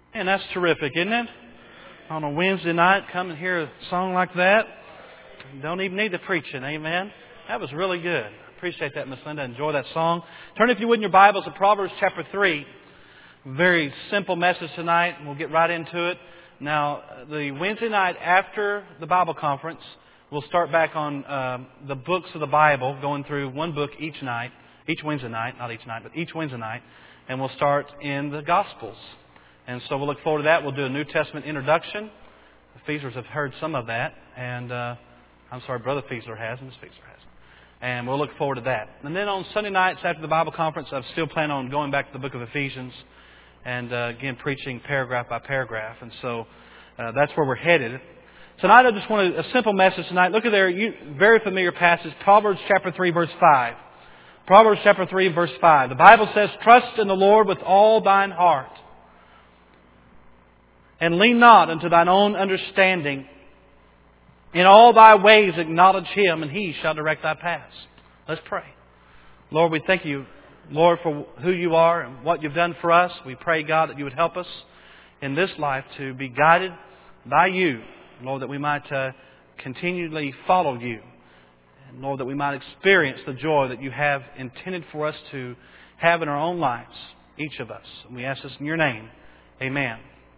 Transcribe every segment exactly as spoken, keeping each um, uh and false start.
And that's terrific, isn't it? On a Wednesday night, come and hear a song like that. You don't even need the preaching, amen? That was really good. Appreciate that, Miss Linda. Enjoy that song. Turn, if you would, in your Bibles to Proverbs chapter three. Very simple message tonight, and we'll get right into it. Now, the Wednesday night after the Bible conference, we'll start back on uh, the books of the Bible, going through one book each night, each Wednesday night, not each night, but each Wednesday night, and we'll start in the Gospels. And so we'll look forward to that. We'll do a New Testament introduction. The Feaslers have heard some of that, and uh, I'm sorry, Brother Feasler has, and Miss Feasler has. And we'll look forward to that. And then on Sunday nights after the Bible conference, I still plan on going back to the book of Ephesians and, uh, again, preaching paragraph by paragraph. And so uh, that's where we're headed. Tonight, I just want a simple message tonight. Look at there, you, very familiar passage, Proverbs chapter three, verse five. Proverbs chapter three, verse five. The Bible says, "Trust in the Lord with all thine heart, and lean not unto thine own understanding. In all thy ways acknowledge Him, and He shall direct thy paths." Let's pray. Lord, we thank You, Lord, for who You are and what You've done for us. We pray, God, that You would help us in this life to be guided by You. Lord, that we might uh, continually follow You. And Lord, that we might experience the joy that You have intended for us to have in our own lives, each of us. And we ask this in Your name. Amen.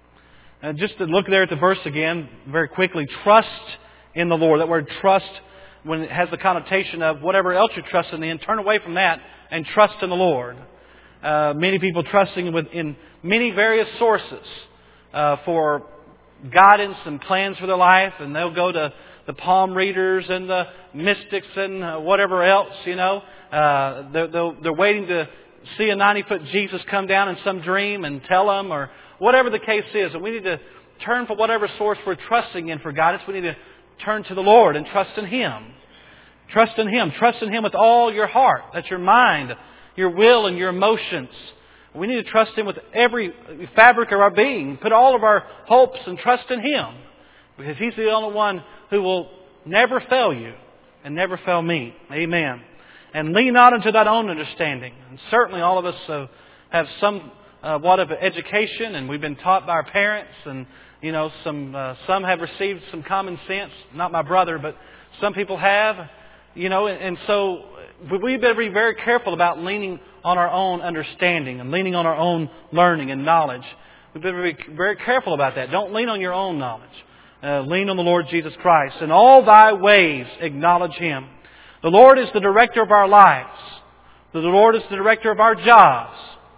Uh, just to look there at the verse again, very quickly, trust in the Lord. That word trust, when it has the connotation of whatever else you're trusting in, turn away from that and trust in the Lord. Uh, many people trusting with, in many various sources uh, for guidance and plans for their life, and they'll go to the palm readers and the mystics and uh, whatever else, you know. Uh, they're, they're, they're waiting to see a ninety-foot Jesus come down in some dream and tell them, or whatever the case is. And we need to turn for whatever source we're trusting in for guidance. We need to turn to the Lord and trust in Him. Trust in Him. Trust in Him with all your heart. That's your mind, your will, and your emotions. We need to trust Him with every fabric of our being. Put all of our hopes and trust in Him. Because He's the only one who will never fail you and never fail me. Amen. And lean not unto thine own understanding. And certainly all of us uh, have some uh, what of education, and we've been taught by our parents, and you know some uh, some have received some common sense. Not my brother, but some people have. You know, and, and so we better be very careful about leaning on our own understanding and leaning on our own learning and knowledge. We better be very careful about that. Don't lean on your own knowledge. Uh, lean on the Lord Jesus Christ. In all thy ways acknowledge Him. The Lord is the director of our lives. The Lord is the director of our jobs.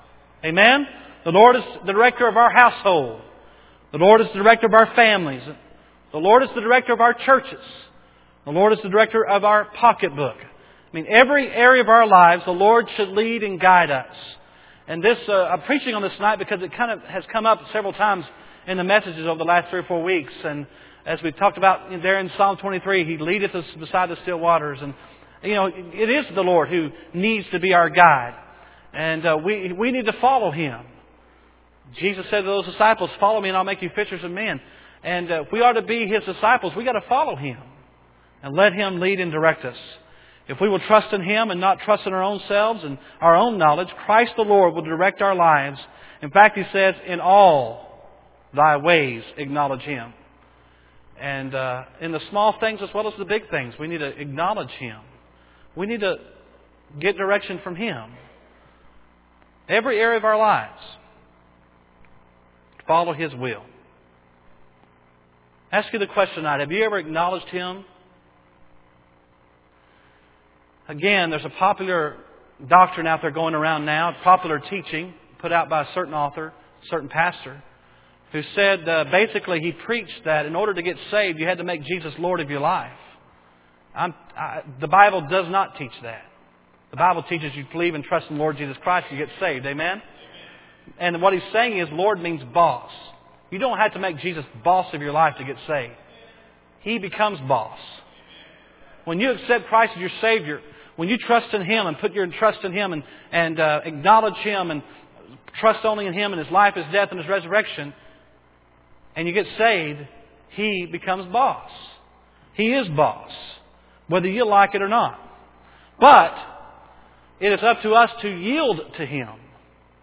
Amen? The Lord is the director of our household. The Lord is the director of our families. The Lord is the director of our churches. The Lord is the director of our pocketbook. I mean, every area of our lives, the Lord should lead and guide us. And this, uh, I'm preaching on this tonight because it kind of has come up several times in the messages over the last three or four weeks. And as we talked about there in Psalm twenty-three, He leadeth us beside the still waters. And, you know, it is the Lord who needs to be our guide. And uh, we we need to follow Him. Jesus said to those disciples, "Follow me and I'll make you fishers of men." And uh, if we are to be His disciples, we got to follow Him and let Him lead and direct us. If we will trust in Him and not trust in our own selves and our own knowledge, Christ the Lord will direct our lives. In fact, He says, "In all thy ways acknowledge Him." And uh, in the small things as well as the big things, we need to acknowledge Him. We need to get direction from Him. Every area of our lives, follow His will. Ask you the question tonight, have you ever acknowledged Him? Again, there's a popular doctrine out there going around now, popular teaching put out by a certain author, a certain pastor, who said uh, basically he preached that in order to get saved, you had to make Jesus Lord of your life. I'm, I, the Bible does not teach that. The Bible teaches you believe and trust in the Lord Jesus Christ, you get saved. Amen? And what he's saying is Lord means boss. You don't have to make Jesus boss of your life to get saved. He becomes boss. When you accept Christ as your Savior, when you trust in Him and put your trust in Him and, and uh, acknowledge Him and trust only in Him and His life, His death, and His resurrection, and you get saved, He becomes boss. He is boss, whether you like it or not. But it is up to us to yield to Him.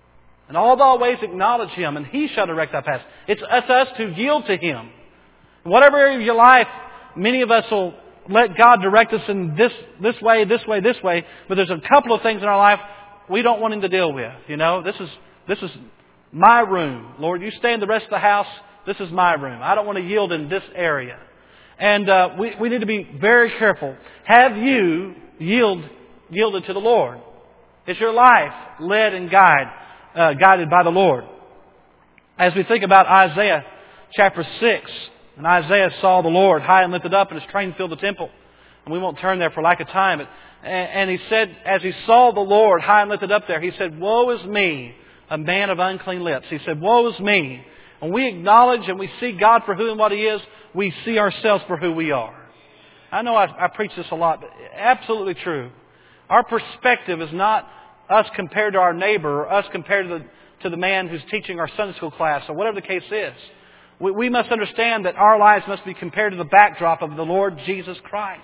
In all thy ways acknowledge Him, and He shall direct thy paths. It's, it's us to yield to Him. In whatever area of your life, many of us will let God direct us in this, this way, this way, this way. But there's a couple of things in our life we don't want Him to deal with. You know, this is, this is my room. Lord, you stay in the rest of the house. This is my room. I don't want to yield in this area. And uh, we, we need to be very careful. Have you yield, yielded to the Lord? Is your life led and guided, uh, guided by the Lord? As we think about Isaiah chapter six, and Isaiah saw the Lord high and lifted up, and His train filled the temple. And we won't turn there for lack of time. But, and, and he said, as he saw the Lord high and lifted up there, he said, "Woe is me, a man of unclean lips." He said, "Woe is me." When we acknowledge and we see God for who and what He is, we see ourselves for who we are. I know I, I preach this a lot, but absolutely true. Our perspective is not us compared to our neighbor, or us compared to the, to the man who's teaching our Sunday school class, or whatever the case is. We, we must understand that our lives must be compared to the backdrop of the Lord Jesus Christ.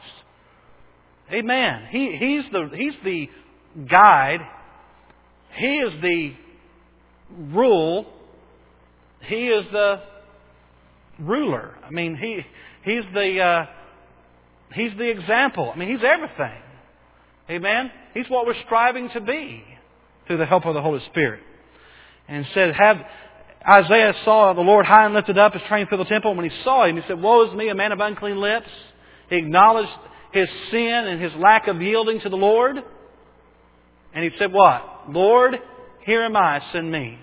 Amen. He, he's the, he's the guide. He is the rule. He is the ruler. I mean, he he's the uh, he's the example. I mean, He's everything. Amen. He's what we're striving to be through the help of the Holy Spirit. And said, "Have Isaiah saw the Lord high and lifted up, His train filled the temple." And when he saw Him, he said, "Woe is me, a man of unclean lips." He acknowledged his sin and his lack of yielding to the Lord. And he said, "What? Lord, here am I, send me."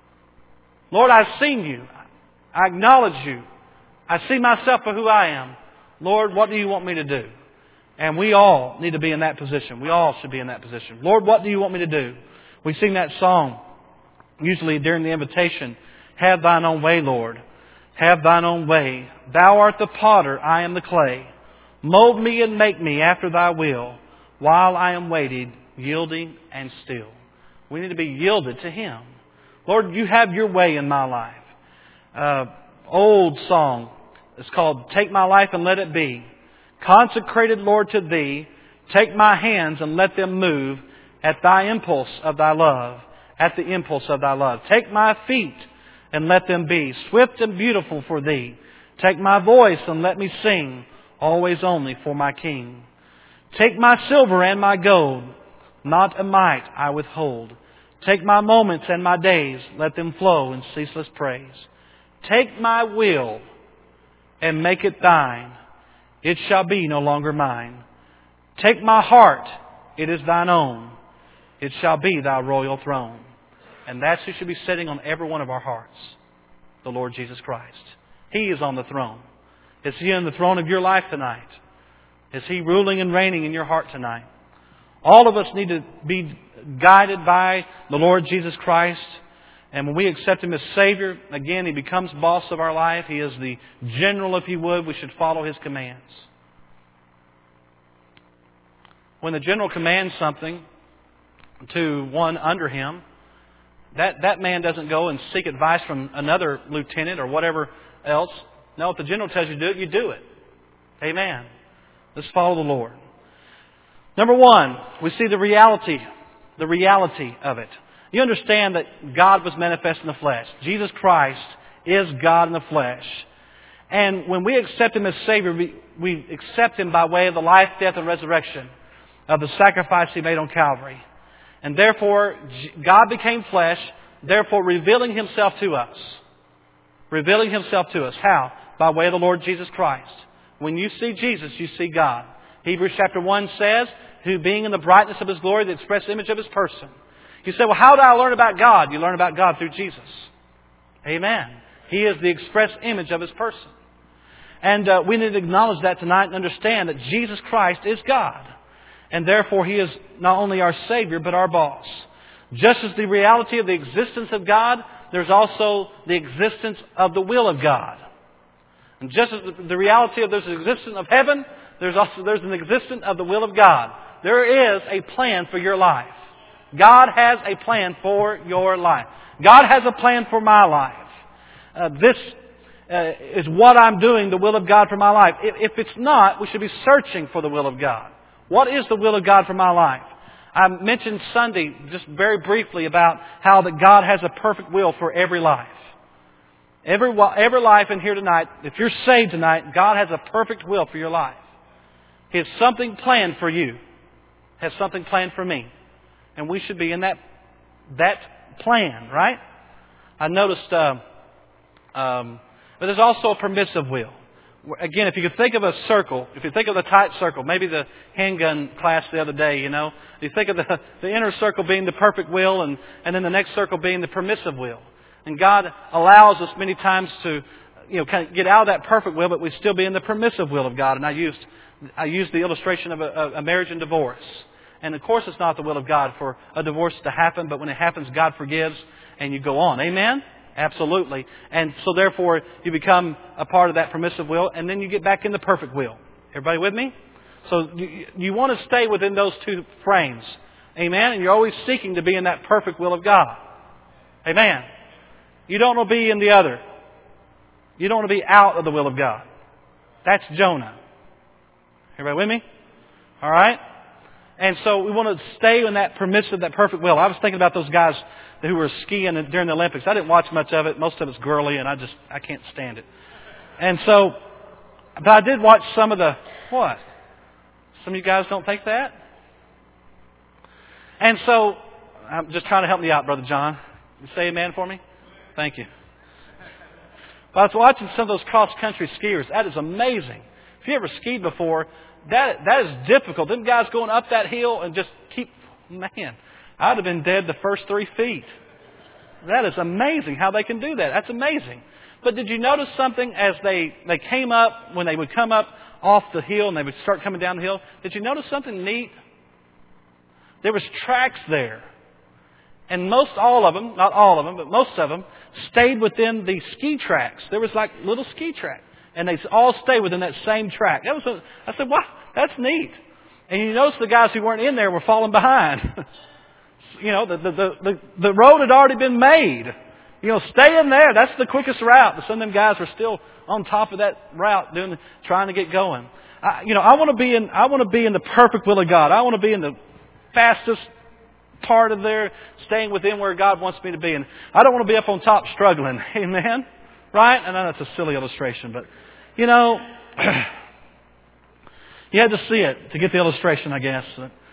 Lord, I've seen You. I acknowledge You. I see myself for who I am. Lord, what do You want me to do? And we all need to be in that position. We all should be in that position. Lord, what do You want me to do? We sing that song usually during the invitation. Have Thine own way, Lord. Have Thine own way. Thou art the potter, I am the clay. Mold me and make me after Thy will, while I am waiting, yielding and still. We need to be yielded to Him. Lord, You have Your way in my life. Uh, old song. It's called "Take My Life and Let It Be." Consecrated, Lord, to Thee. Take my hands and let them move at Thy impulse of Thy love. At the impulse of Thy love. Take my feet and let them be swift and beautiful for Thee. Take my voice and let me sing, always only for my King. Take my silver and my gold, not a mite I withhold. Take my moments and my days, let them flow in ceaseless praise. Take my will and make it Thine. It shall be no longer mine. Take my heart, it is Thine own. It shall be Thy royal throne. And that's who should be sitting on every one of our hearts. The Lord Jesus Christ. He is on the throne. Is He on the throne of your life tonight? Is He ruling and reigning in your heart tonight? All of us need to be guided by the Lord Jesus Christ. And when we accept Him as Savior, again, He becomes boss of our life. He is the general, if you would. We should follow His commands. When the general commands something to one under him, that, that man doesn't go and seek advice from another lieutenant or whatever else. No, if the general tells you to do it, you do it. Amen. Let's follow the Lord. Number one, we see the reality, the reality of it. You understand that God was manifest in the flesh. Jesus Christ is God in the flesh. And when we accept Him as Savior, we, we accept Him by way of the life, death, and resurrection of the sacrifice He made on Calvary. And therefore, God became flesh, therefore revealing Himself to us. Revealing Himself to us. How? By way of the Lord Jesus Christ. When you see Jesus, you see God. Hebrews chapter one says, who being in the brightness of His glory, the express image of His person. You say, well, how do I learn about God? You learn about God through Jesus. Amen. He is the express image of His person. And uh, we need to acknowledge that tonight and understand that Jesus Christ is God. And therefore He is not only our Savior, but our boss. Just as the reality of the existence of God, there's also the existence of the will of God. And just as the reality of there's an existence of heaven, there's also there's an existence of the will of God. There is a plan for your life. God has a plan for your life. God has a plan for my life. Uh, this uh, is what I'm doing, the will of God for my life. If, if it's not, we should be searching for the will of God. What is the will of God for my life? I mentioned Sunday just very briefly about how that God has a perfect will for every life. Every, every life in here tonight, if you're saved tonight, God has a perfect will for your life. He has something planned for you. Has something planned for me. And we should be in that, that plan, right? I noticed, uh, um, but there's also a permissive will. Again, if you could think of a circle, if you think of the tight circle, maybe the handgun class the other day, you know, you think of the, the inner circle being the perfect will and, and then the next circle being the permissive will. And God allows us many times to, you know, kind of get out of that perfect will, but we still be in the permissive will of God. And I used, I used the illustration of a, a marriage and divorce. And of course it's not the will of God for a divorce to happen, but when it happens, God forgives and you go on. Amen? Absolutely. And so therefore, you become a part of that permissive will, and then you get back in the perfect will. Everybody with me? So you, you want to stay within those two frames. Amen? And you're always seeking to be in that perfect will of God. Amen? You don't want to be in the other. You don't want to be out of the will of God. That's Jonah. Everybody with me? All right? And so we want to stay in that permissive, that perfect will. I was thinking about those guys who were skiing during the Olympics. I didn't watch much of it. Most of it's girly, and I just, I can't stand it. And so, but I did watch some of the, what? Some of you guys don't think that? And so, I'm just trying to help me out, Brother John. You say amen for me? Thank you. But I was watching some of those cross-country skiers. That is amazing. If you ever skied before, that that is difficult. Them guys going up that hill and just keep, man, I'd have been dead the first three feet. That is amazing how they can do that. That's amazing. But did you notice something as they, they came up, when they would come up off the hill and they would start coming down the hill? Did you notice something neat? There was tracks there. And most all of them, not all of them, but most of them, stayed within the ski tracks. There was like little ski tracks. And they all stayed within that same track. That was a, I said, wow, that's neat. And you notice the guys who weren't in there were falling behind. You know, the, the, the, the road had already been made. You know, stay in there. That's the quickest route. But some of them guys were still on top of that route, doing, trying to get going. I, you know, I want to be in. I want to be in the perfect will of God. I want to be in the fastest part of there, staying within where God wants me to be. And I don't want to be up on top struggling. Amen. Right? I know that's a silly illustration, but you know, you had to see it to get the illustration, I guess.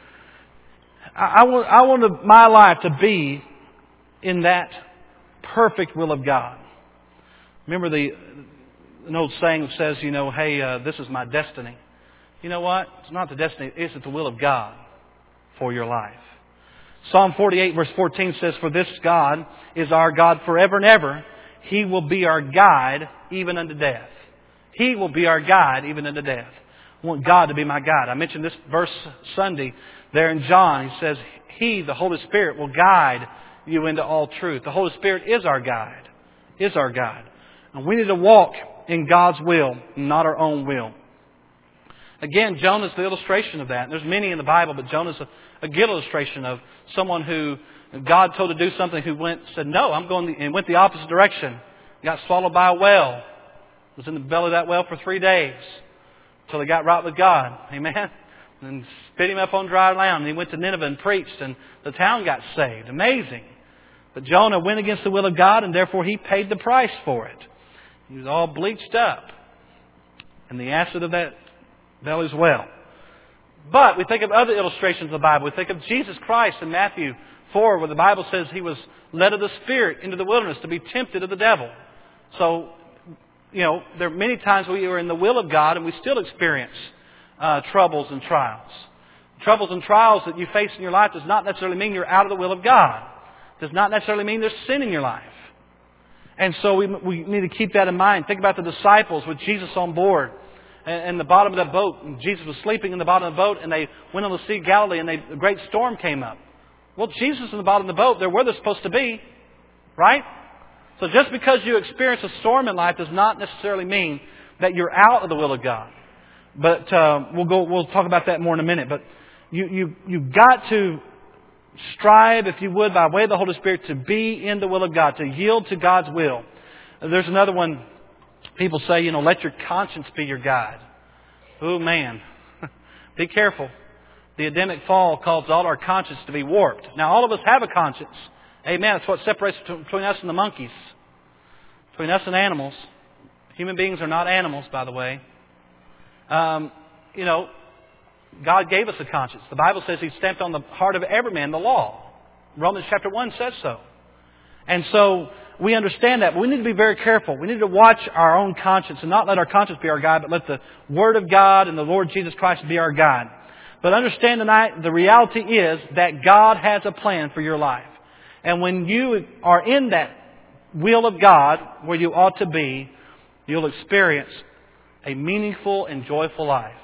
I, I want, I want my life to be in that perfect will of God. Remember the an old saying that says, you know, hey, uh, this is my destiny. You know what? It's not the destiny. It's the will of God for your life. Psalm forty-eight verse fourteen says, for this God is our God forever and ever. He will be our guide even unto death. He will be our guide even unto death. I want God to be my guide. I mentioned this verse Sunday there in John. He says, He, the Holy Spirit, will guide you into all truth. The Holy Spirit is our guide. Is our guide. And we need to walk in God's will, not our own will. Again, Jonah's the illustration of that. There's many in the Bible, but Jonah's a, a good illustration of someone who God told to do something who went, said, no, I'm going, the, and went the opposite direction. Got swallowed by a whale. Was in the belly of that whale for three days until he got right with God. Amen. And spit him up on dry land. And he went to Nineveh and preached, and the town got saved. Amazing. But Jonah went against the will of God, and therefore he paid the price for it. He was all bleached up in the acid of that belly's well. But we think of other illustrations of the Bible. We think of Jesus Christ in Matthew four, where the Bible says He was led of the Spirit into the wilderness to be tempted of the devil. So, you know, there are many times we are in the will of God and we still experience uh, troubles and trials. Troubles and trials that you face in your life does not necessarily mean you're out of the will of God. Does not necessarily mean there's sin in your life. And so we, we need to keep that in mind. Think about the disciples with Jesus on board and, and the bottom of that boat. And Jesus was sleeping in the bottom of the boat, and they went on the Sea of Galilee, and they, a great storm came up. Well, Jesus in the bottom of the boat, they're where they're supposed to be, right? So just because you experience a storm in life does not necessarily mean that you're out of the will of God. But uh, we'll go. We'll talk about that more in a minute. But you you you've got to strive, if you would, by way of the Holy Spirit, to be in the will of God, to yield to God's will. There's another one. People say, you know, let your conscience be your guide. Oh man, be careful. The Adamic fall caused all our conscience to be warped. Now, all of us have a conscience. Amen. It's what separates between us and the monkeys. Between us and animals. Human beings are not animals, by the way. Um, you know, God gave us a conscience. The Bible says He stamped on the heart of every man the law. Romans chapter one says so. And so we understand that, but we need to be very careful. We need to watch our own conscience and not let our conscience be our guide, but let the Word of God and the Lord Jesus Christ be our guide. But understand tonight, the reality is that God has a plan for your life. And when you are in that will of God, where you ought to be, you'll experience a meaningful and joyful life.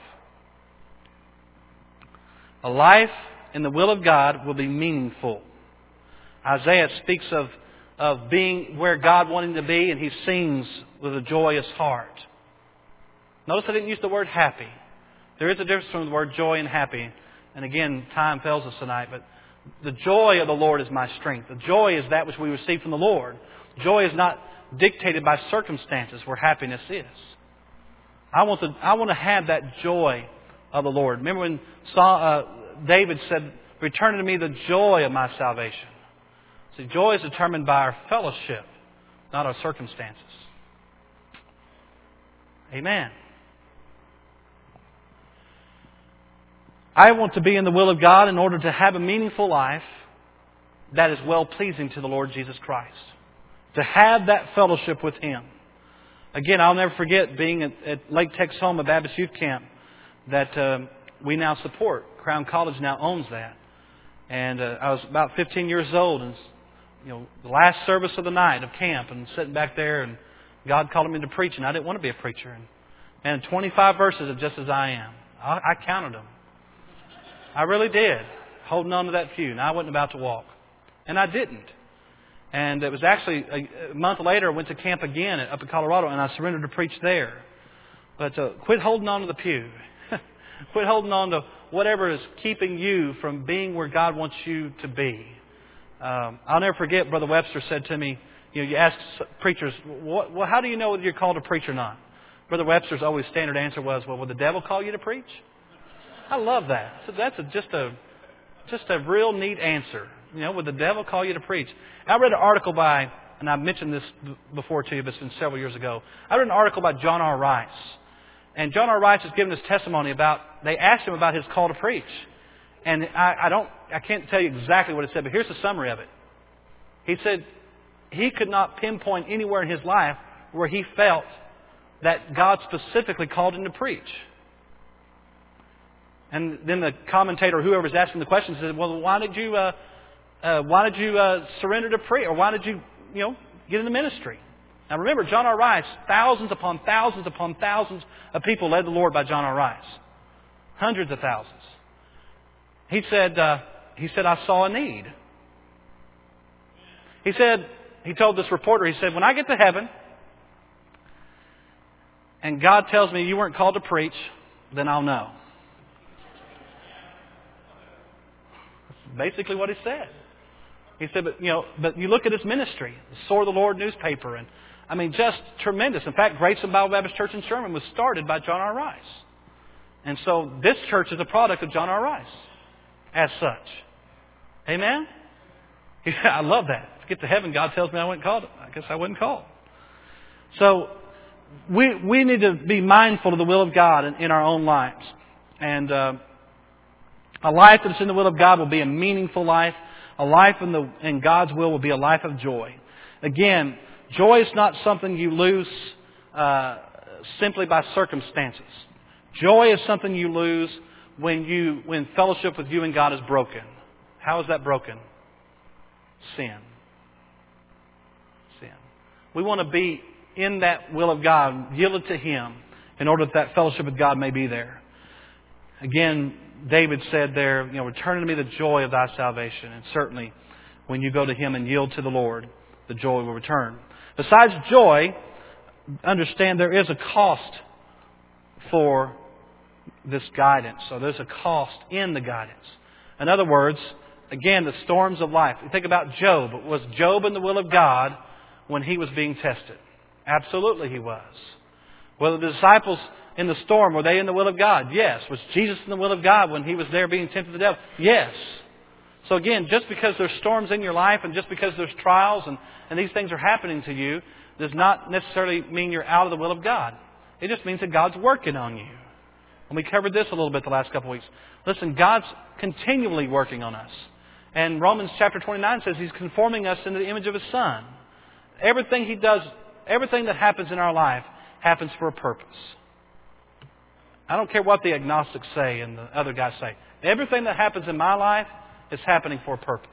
A life in the will of God will be meaningful. Isaiah speaks of, of being where God wanted him to be, and he sings with a joyous heart. Notice I didn't use the word happy. There is a difference between the word joy and happy. And again, time fails us tonight, but the joy of the Lord is my strength. The joy is that which we receive from the Lord. Joy is not dictated by circumstances where happiness is. I want to, I want to have that joy of the Lord. Remember when Saul, uh, David said, "Return unto me the joy of my salvation." See, joy is determined by our fellowship, not our circumstances. Amen. I want to be in the will of God in order to have a meaningful life that is well-pleasing to the Lord Jesus Christ. To have that fellowship with Him. Again, I'll never forget being at, at Lake Texoma Baptist Youth Camp that uh, we now support. Crown College now owns that. And uh, I was about fifteen years old, and you know, the last service of the night of camp, and sitting back there, and God called me to preach, and I didn't want to be a preacher. And, and twenty-five verses of Just As I Am. I, I counted them. I really did, holding on to that pew. And I wasn't about to walk. And I didn't. And it was actually a month later, I went to camp again up in Colorado, and I surrendered to preach there. But uh, quit holding on to the pew. Quit holding on to whatever is keeping you from being where God wants you to be. Um, I'll never forget, Brother Webster said to me, you know, you ask preachers, what, well, how do you know whether you're called to preach or not? Brother Webster's always standard answer was, well, will the devil call you to preach? I love that. So that's a, just a just a real neat answer. You know, would the devil call you to preach? I read an article by, and I've mentioned this before to you, but it's been several years ago. I read an article by John R. Rice. And John R. Rice has given his testimony about, they asked him about his call to preach. And I, I don't, I can't tell you exactly what it said, but here's the summary of it. He said he could not pinpoint anywhere in his life where he felt that God specifically called him to preach. And then the commentator, whoever was asking the question, said, well, why did you, uh, uh, why did you uh, surrender to preach? Or why did you, you know, get into ministry? Now remember, John R. Rice, thousands upon thousands upon thousands of people led the Lord by John R. Rice. Hundreds of thousands. He said, uh, he said, I saw a need. He said, he told this reporter, he said, when I get to heaven and God tells me you weren't called to preach, then I'll know. Basically what he said. He said, but you know, but you look at his ministry, the Sword of the Lord newspaper, and I mean, just tremendous. In fact, Grayson Bible Baptist Church in Sherman was started by John R. Rice. And so this church is a product of John R. Rice, as such. Amen? I love that. To get to heaven, God tells me I wasn't called. I guess I wasn't called. So we we need to be mindful of the will of God in, in our own lives. And uh, a life that's in the will of God will be a meaningful life. A life in, the, in God's will will be a life of joy. Again, joy is not something you lose uh, simply by circumstances. Joy is something you lose when you when fellowship with you and God is broken. How is that broken? Sin. Sin. We want to be in that will of God, yielded to Him, in order that that fellowship with God may be there. Again, David said there, you know, return to me the joy of thy salvation. And certainly, when you go to Him and yield to the Lord, the joy will return. Besides joy, understand there is a cost for this guidance. So there's a cost in the guidance. In other words, again, the storms of life. You think about Job. Was Job in the will of God when he was being tested? Absolutely he was. Whether the disciples in the storm, were they in the will of God? Yes. Was Jesus in the will of God when He was there being tempted of the devil? Yes. So again, just because there's storms in your life and just because there's trials and, and these things are happening to you does not necessarily mean you're out of the will of God. It just means that God's working on you. And we covered this a little bit the last couple of weeks. Listen, God's continually working on us. And Romans chapter twenty-nine says He's conforming us into the image of His Son. Everything He does, everything that happens in our life happens for a purpose. I don't care what the agnostics say and the other guys say. Everything that happens in my life is happening for a purpose.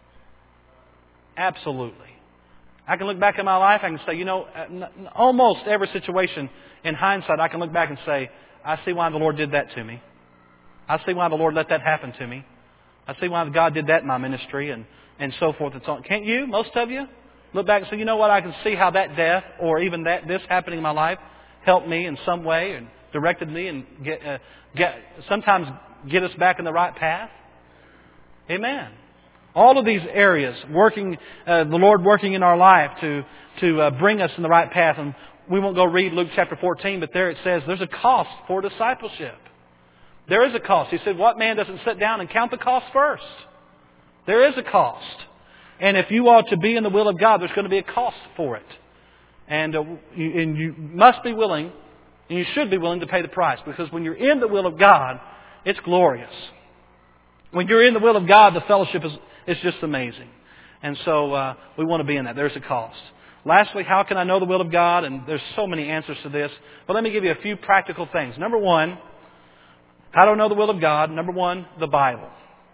Absolutely. I can look back at my life, I can say, you know, almost every situation, in hindsight, I can look back and say, I see why the Lord did that to me. I see why the Lord let that happen to me. I see why God did that in my ministry and, and so forth and so on. Can't you? Most of you? Look back and say, you know what, I can see how that death or even that this happening in my life helped me in some way and directed me and get, uh, get sometimes get us back in the right path. Amen. All of these areas, working, uh, the Lord working in our life to to uh, bring us in the right path. And we won't go read Luke chapter fourteen, but there it says there's a cost for discipleship. There is a cost. He said, what man doesn't sit down and count the cost first? There is a cost. And if you are to be in the will of God, there's going to be a cost for it. And, uh, you, and you must be willing, and you should be willing to pay the price. Because when you're in the will of God, it's glorious. When you're in the will of God, the fellowship is, is just amazing. And so uh, we want to be in that. There's a cost. Lastly, how can I know the will of God? And there's so many answers to this. But let me give you a few practical things. Number one, how do I know the will of God? Number one, the Bible.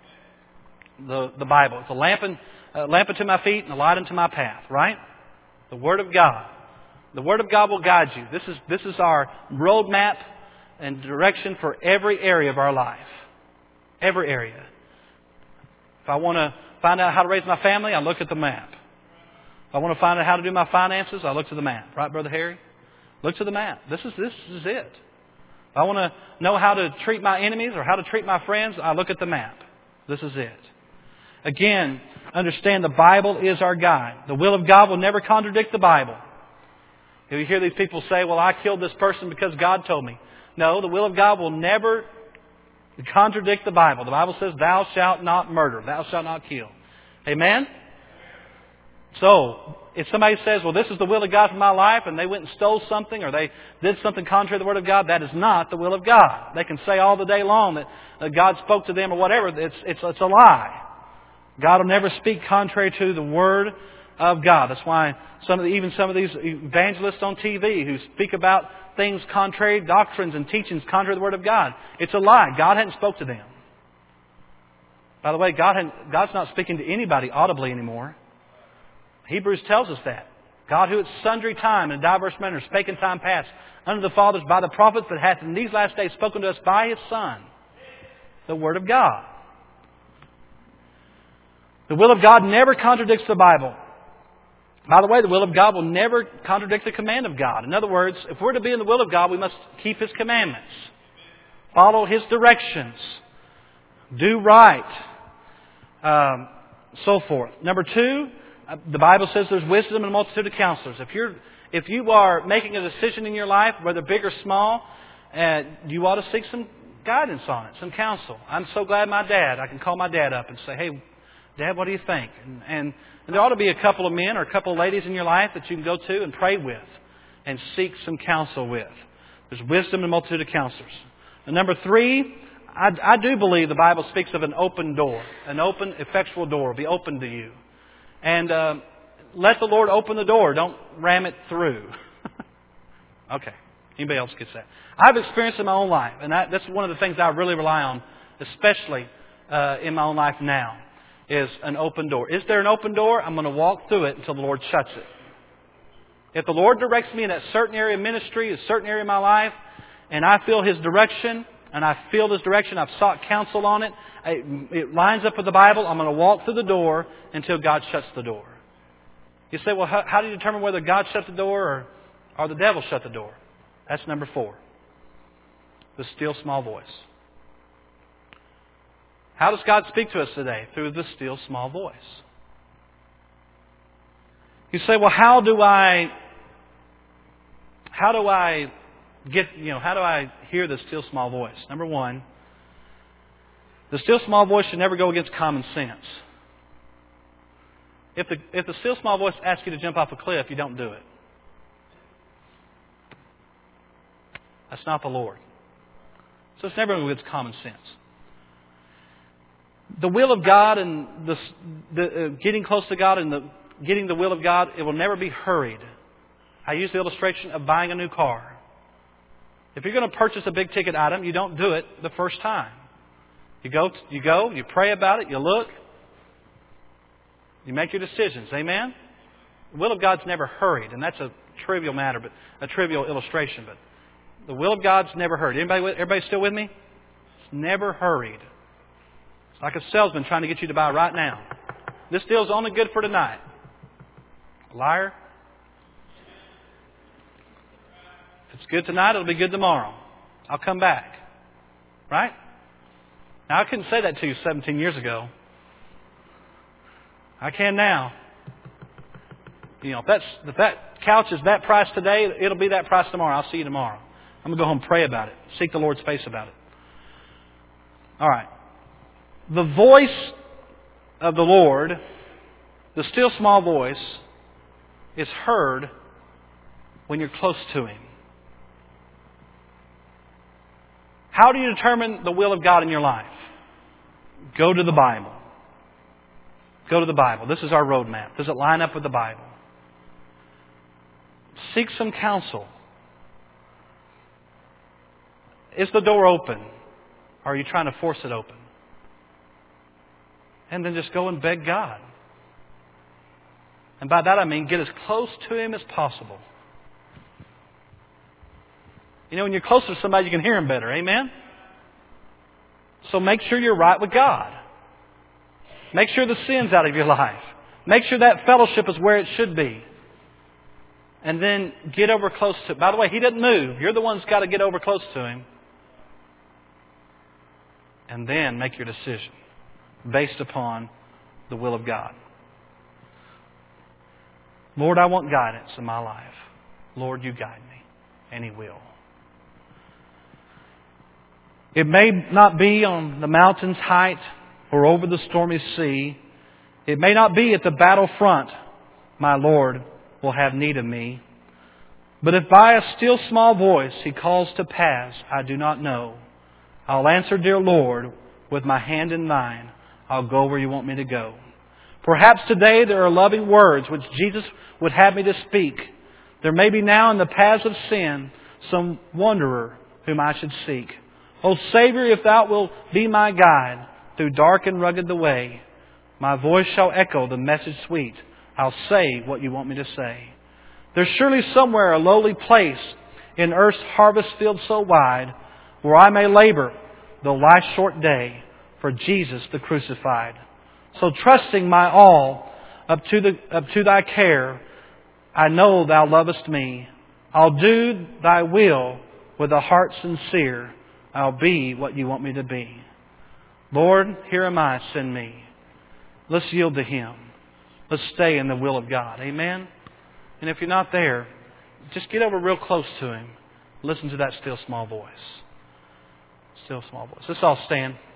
The, the Bible. It's a lamp, and, a lamp unto my feet and a light unto my path, right? The Word of God. The Word of God will guide you. This is, this is our roadmap and direction for every area of our life. Every area. If I want to find out how to raise my family, I look at the map. If I want to find out how to do my finances, I look to the map. Right, Brother Harry? Look to the map. This is this is it. If I want to know how to treat my enemies or how to treat my friends, I look at the map. This is it. Again, understand the Bible is our guide. The will of God will never contradict the Bible. You hear these people say, well, I killed this person because God told me. No, the will of God will never contradict the Bible. The Bible says, thou shalt not murder. Thou shalt not kill. Amen? So, if somebody says, well, this is the will of God for my life, and they went and stole something, or they did something contrary to the Word of God, that is not the will of God. They can say all the day long that uh, God spoke to them or whatever. It's, it's, it's a lie. God will never speak contrary to the Word of God. That's why some of the, even some of these evangelists on T V who speak about things contrary, doctrines and teachings contrary to the Word of God. It's a lie. God hadn't spoke to them. By the way, God hadn't, God's not speaking to anybody audibly anymore. Hebrews tells us that. God who at sundry time and diverse manners spake in time past unto the fathers by the prophets, but hath in these last days spoken to us by His Son, the Word of God. The will of God never contradicts the Bible. By the way, the will of God will never contradict the command of God. In other words, if we're to be in the will of God, we must keep His commandments. Follow His directions. Do right. Um, so forth. Number two, the Bible says there's wisdom in a multitude of counselors. If you're, if you are making a decision in your life, whether big or small, uh, you ought to seek some guidance on it, some counsel. I'm so glad my dad, I can call my dad up and say, hey, Dad, what do you think? And, and, and there ought to be a couple of men or a couple of ladies in your life that you can go to and pray with and seek some counsel with. There's wisdom in a multitude of counselors. And number three, I, I do believe the Bible speaks of an open door. An open, effectual door will be open to you. And uh, let the Lord open the door. Don't ram it through. Okay. Anybody else gets that? I've experienced in my own life, and I, that's one of the things I really rely on, especially uh, in my own life now, is an open door. Is there an open door? I'm going to walk through it until the Lord shuts it. If the Lord directs me in that certain area of ministry, a certain area of my life, and I feel His direction, and I feel His direction, I've sought counsel on it, it, it lines up with the Bible, I'm going to walk through the door until God shuts the door. You say, well, how, how do you determine whether God shut the door or, or the devil shut the door? That's number four. The still small voice. How does God speak to us today? Through the still small voice. You say, well, how do I, how do I get, you know, how do I hear the still small voice? Number one, the still small voice should never go against common sense. If the, if the still small voice asks you to jump off a cliff, you don't do it. That's not the Lord. So it's never going to go against common sense. The will of God and the, the uh, getting close to God and the getting the will of God, it will never be hurried. I use the illustration of buying a new car. If you're going to purchase a big ticket item, you don't do it the first time. You go, you go, you pray about it, you look, you make your decisions. Amen? The will of God's never hurried, and that's a trivial matter, but a trivial illustration. But the will of God's never hurried. Anybody, everybody still with me? It's never hurried. It's like a salesman trying to get you to buy right now. This deal's only good for tonight. Liar. If it's good tonight, it'll be good tomorrow. I'll come back. Right? Now, I couldn't say that to you seventeen years ago. I can now. You know, if, that's, if that couch is that price today, it'll be that price tomorrow. I'll see you tomorrow. I'm going to go home and pray about it. Seek the Lord's face about it. All right. The voice of the Lord, the still small voice, is heard when you're close to Him. How do you determine the will of God in your life? Go to the Bible. Go to the Bible. This is our roadmap. Does it line up with the Bible? Seek some counsel. Is the door open? Or are you trying to force it open? And then just go and beg God. And by that I mean get as close to Him as possible. You know, when you're closer to somebody, you can hear Him better. Amen? So make sure you're right with God. Make sure the sin's out of your life. Make sure that fellowship is where it should be. And then get over close to Him. By the way, He doesn't move. You're the one that's got to get over close to Him. And then make your decision based upon the will of God. Lord, I want guidance in my life. Lord, you guide me. And He will. It may not be on the mountain's height or over the stormy sea. It may not be at the battlefront my Lord will have need of me. But if by a still small voice He calls to pass, I do not know. I'll answer, dear Lord, with my hand in thine. I'll go where you want me to go. Perhaps today there are loving words which Jesus would have me to speak. There may be now in the paths of sin some wanderer whom I should seek. O Savior, if Thou wilt be my guide through dark and rugged the way, my voice shall echo the message sweet. I'll say what you want me to say. There's surely somewhere a lowly place in earth's harvest field so wide where I may labor, though life's short day, for Jesus the crucified. So trusting my all up to the up to Thy care, I know Thou lovest me. I'll do Thy will with a heart sincere. I'll be what you want me to be. Lord, here am I, send me. Let's yield to Him. Let's stay in the will of God. Amen? And if you're not there, just get over real close to Him. Listen to that still small voice. Still small voice. Let's all stand.